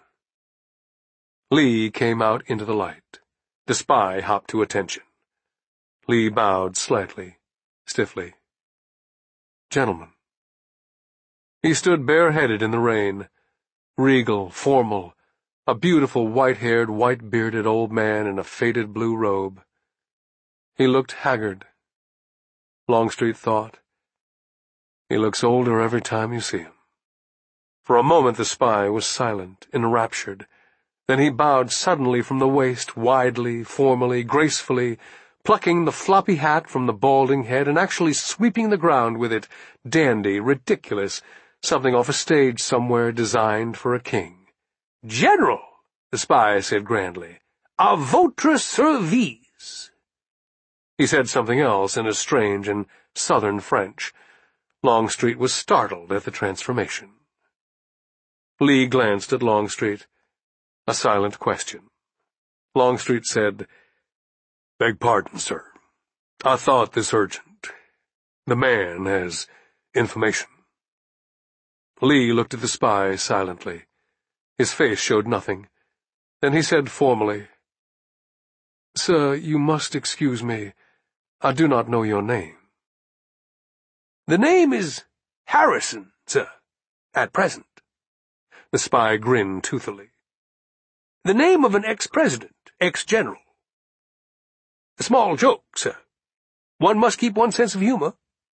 Lee came out into the light. The spy hopped to attention. Lee bowed slightly, stiffly. Gentlemen. He stood bareheaded in the rain, regal, formal, a beautiful white-haired, white-bearded old man in a faded blue robe. He looked haggard. Longstreet thought, he looks older every time you see him. For a moment the spy was silent, enraptured. Then he bowed suddenly from the waist, widely, formally, gracefully, plucking the floppy hat from the balding head and actually sweeping the ground with it, dandy, ridiculous, something off a stage somewhere designed for a king. "General," the spy said grandly, "à votre service." He said something else in a strange and southern French. Longstreet was startled at the transformation. Lee glanced at Longstreet. A silent question. Longstreet said, "Beg pardon, sir. I thought this urgent. The man has information." Lee looked at the spy silently. His face showed nothing. Then he said formally, "Sir, you must excuse me. I do not know your name." "The name is Harrison, sir, at present." The spy grinned toothily. "The name of an ex-president, ex-general. A small joke, sir. One must keep one's sense of humor."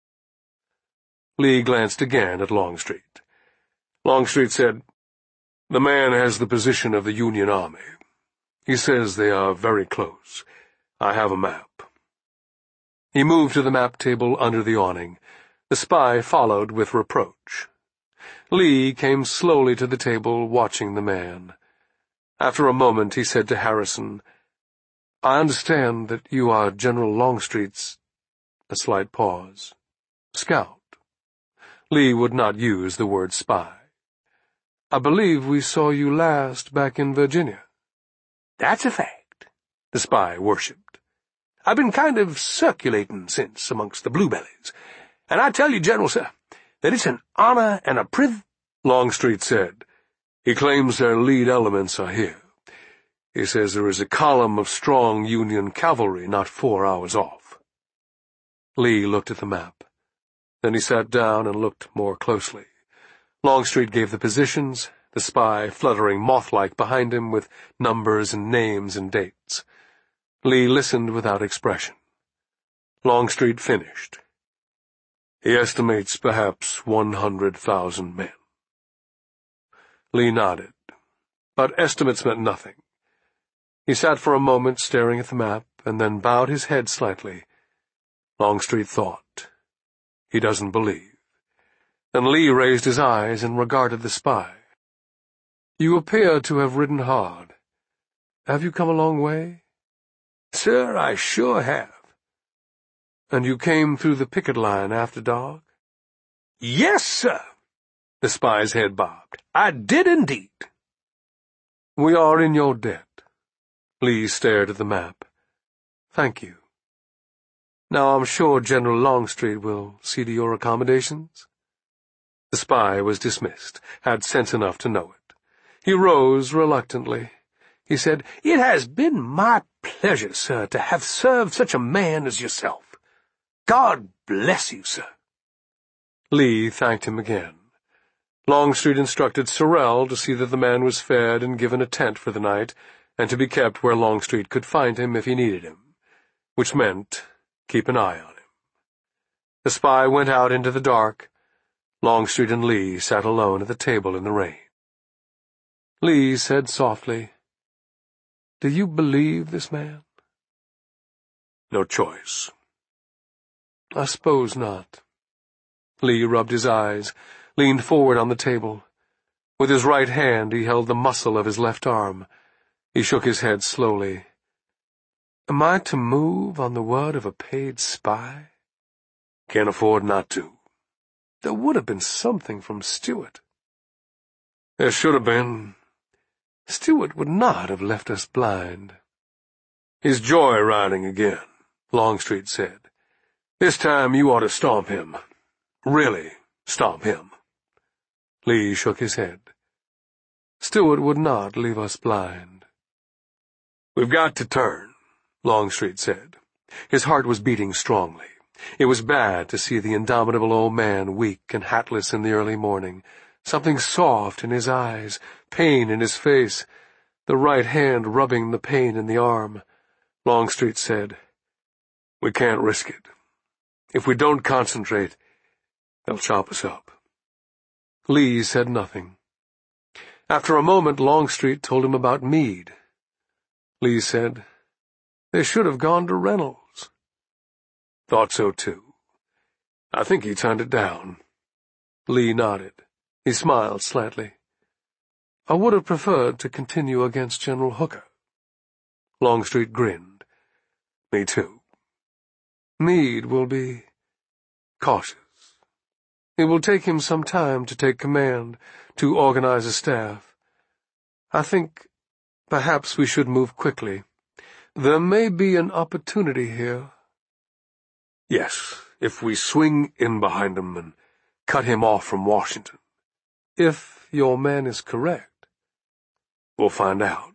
Lee glanced again at Longstreet. Longstreet said, "The man has the position of the Union Army. He says they are very close. I have a map." He moved to the map table under the awning. The spy followed with reproach. Lee came slowly to the table, watching the man. After a moment he said to Harrison, "I understand that you are General Longstreet's—" A slight pause. "Scout." Lee would not use the word spy. "I believe we saw you last back in Virginia." "That's a fact," the spy worshipped. "I've been kind of circulating since amongst the bluebellies, and I tell you, General, sir, that it's an honor and a priv—" Longstreet said, "He claims their lead elements are here. He says there is a column of strong Union cavalry not four hours off." Lee looked at the map. Then he sat down and looked more closely. Longstreet gave the positions, the spy fluttering moth-like behind him with numbers and names and dates. Lee listened without expression. Longstreet finished. "He estimates perhaps one hundred thousand men." Lee nodded, but estimates meant nothing. He sat for a moment staring at the map, and then bowed his head slightly. Longstreet thought, he doesn't believe. Then Lee raised his eyes and regarded the spy. "You appear to have ridden hard. Have you come a long way?" "Sir, I sure have." "And you came through the picket line after dark?" "Yes, sir." The spy's head bobbed. "I did indeed." We are in your debt." Lee stared at the map. "Thank you. Now I'm sure General Longstreet will see to your accommodations." The spy was dismissed, had sense enough to know it. He rose reluctantly. He said, "It has been my pleasure, sir, to have served such a man as yourself. God bless you, sir." Lee thanked him again. Longstreet instructed Sorrell to see that the man was fed and given a tent for the night, and to be kept where Longstreet could find him if he needed him, which meant keep an eye on him. The spy went out into the dark. Longstreet and Lee sat alone at the table in the rain. Lee said softly, "Do you believe this man?" "No choice." "I suppose not." Lee rubbed his eyes, leaned forward on the table. With his right hand he held the muscle of his left arm. He shook his head slowly. "Am I to move on the word of a paid spy?" "Can't afford not to." "There would have been something from Stewart." "There should have been." "Stewart would not have left us blind." "He's joy-riding again," Longstreet said. "This time you ought to stomp him. Really stomp him." Lee shook his head. "Stewart would not leave us blind." "We've got to turn," Longstreet said. His heart was beating strongly. It was bad to see the indomitable old man weak and hatless in the early morning, something soft in his eyes, pain in his face, the right hand rubbing the pain in the arm. Longstreet said, "We can't risk it. If we don't concentrate, they'll chop us up." Lee said nothing. After a moment, Longstreet told him about Meade. Lee said, "They should have gone to Reynolds." "Thought so, too. I think he turned it down." Lee nodded. He smiled slightly. "I would have preferred to continue against General Hooker." Longstreet grinned. "Me too." "Meade will be cautious. It will take him some time to take command, to organize a staff. I think perhaps we should move quickly. There may be an opportunity here." "Yes, if we swing in behind him and cut him off from Washington." "If your man is correct." "We'll find out."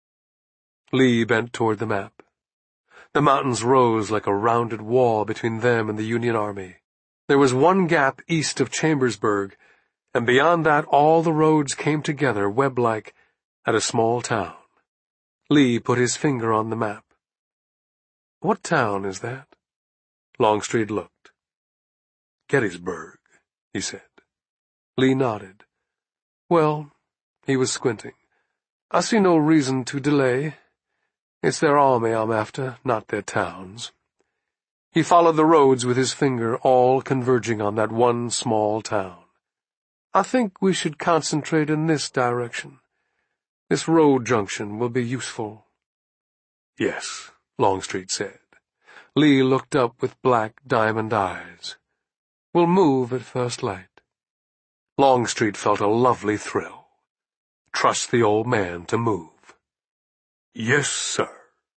Lee bent toward the map. The mountains rose like a rounded wall between them and the Union Army. There was one gap east of Chambersburg, and beyond that all the roads came together web-like at a small town. Lee put his finger on the map. "What town is that?" Longstreet looked. "Gettysburg," he said. Lee nodded. "Well," he was squinting, "I see no reason to delay. It's their army I'm after, not their towns." He followed the roads with his finger, all converging on that one small town. "I think we should concentrate in this direction. This road junction will be useful." "Yes," Longstreet said. Lee looked up with black diamond eyes. "We'll move at first light." Longstreet felt a lovely thrill. Trust the old man to move. "Yes, sir."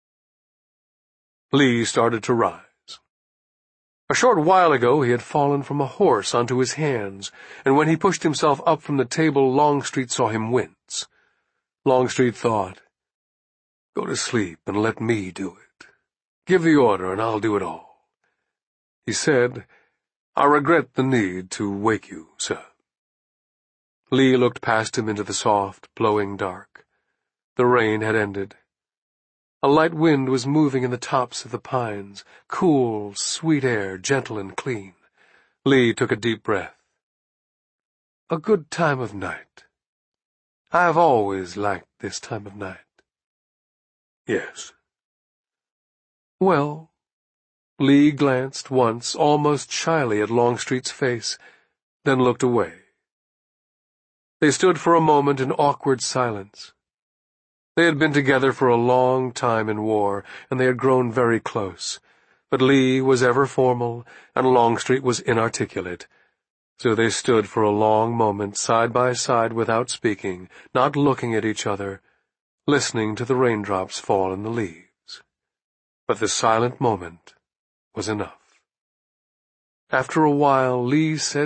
Lee started to rise. A short while ago he had fallen from a horse onto his hands, and when he pushed himself up from the table, Longstreet saw him wince. Longstreet thought, "Go to sleep and let me do it. Give the order and I'll do it all." He said, "I regret the need to wake you, sir." Lee looked past him into the soft, blowing dark. The rain had ended. A light wind was moving in the tops of the pines, cool, sweet air, gentle and clean. Lee took a deep breath. "A good time of night. I have always liked this time of night." "Yes." "Well," Lee glanced once, almost shyly, at Longstreet's face, then looked away. They stood for a moment in awkward silence. They had been together for a long time in war, and they had grown very close. But Lee was ever formal, and Longstreet was inarticulate. So they stood for a long moment side by side without speaking, not looking at each other, listening to the raindrops fall in the leaves. But the silent moment was enough. After a while, Lee said